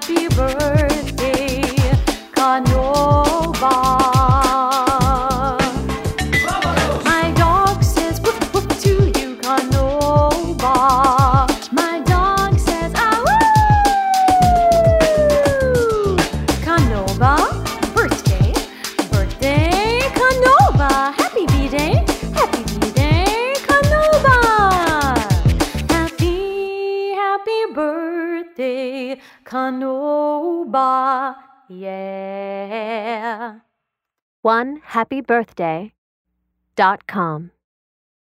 happy birthday, Canoba. My dog says woof woof to you, Canoba. My dog says ah woo. Canoba, birthday, birthday, Canoba. Happy B-Day, happy B-Day, Canoba. Happy birthday, Canoba. Yeah. OneHappyBirthday.com